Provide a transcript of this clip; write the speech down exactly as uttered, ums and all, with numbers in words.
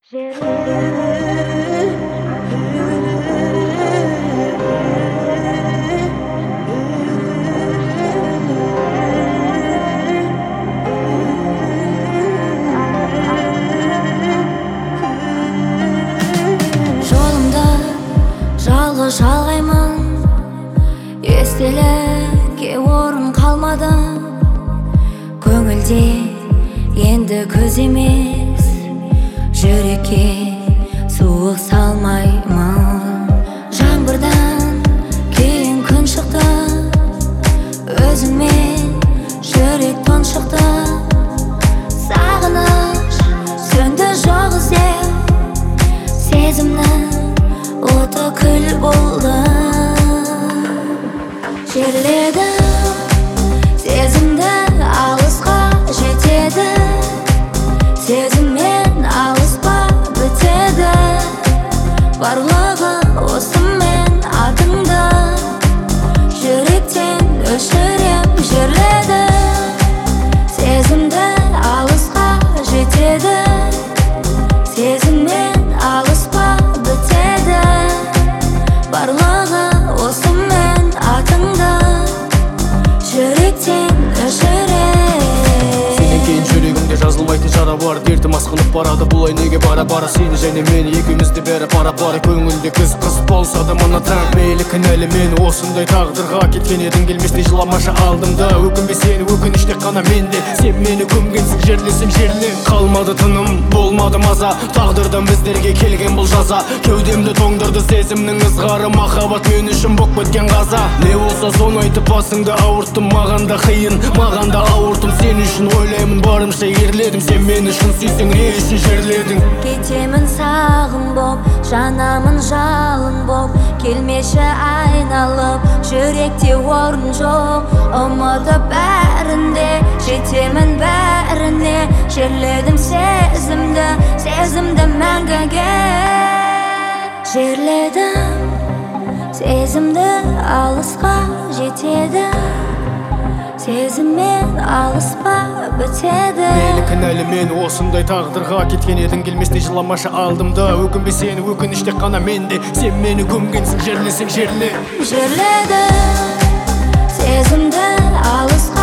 Жолымда жалғыз жалғаймын, естелікке орын қалмады. Көңілде енді көз емес, жүрекке суық салмаймын. Жаңбырдан кейін күн шықты, өзіңмен жүрек тұншықты. Сағыныш сөнді жоқ іздеп, сезімнің оты күл болды. Жерледім сезімді, алысқа жетеді. Сезіммен алыспа бітеді, барлығы осымен атыңды жүректен өшірем. Жерледім сезімді, алысқа жетеді. Сезіммен алыспа бітеді, барлығы осымен атыңды жүректен өшірем. Сенен кейін жүрегімде жазылмайтын жара бар, дертім асқынып барады. Бұлай неге бара-бара сені және мені, екеумізді бәрі пара-пара. Көңілде күз-қыс болса да мына таң, мейлі кінәлі мен осындай тағдырға. Кеткен едің келместе жыламашы алдымда, өкінбе сені өкініш тек қана менде. Сен мені көмгенсің, жерлесің жерле. Қалмады тыным, болмады маза, тағдырдан біздерге келген бұл жаза. Кеудемді тоңдырды сезімнің ызғары, махаббат мен үшін боп кеткен қаза. Не болса соны айтып басыңды ауырттым, маған да қиын, маған да ауыртым. Сен үшін ойлаймын, барымша ерледім. Сен мені шын сүйсең, не үшін жерледің? Кетемін сағым боп, жанамын жалын боп, келмеші айналып, жүректе орын жоқ. Ұмытып бәрінде, жетемін бәріне. Жерледім сезімді, сезімді мәңгіге. Жерледім сезімді, алысқа жетеді. Сезіммен алыспа бітеді. Мейлі кінәлі мен осындай тағдырға, кеткен едің келместе жыламашы алдымда. Өкінбе сені өкініш тек қана менде. Сен мені көмгенсің, жерлесең жерле. Жерледім сезімді, алысқа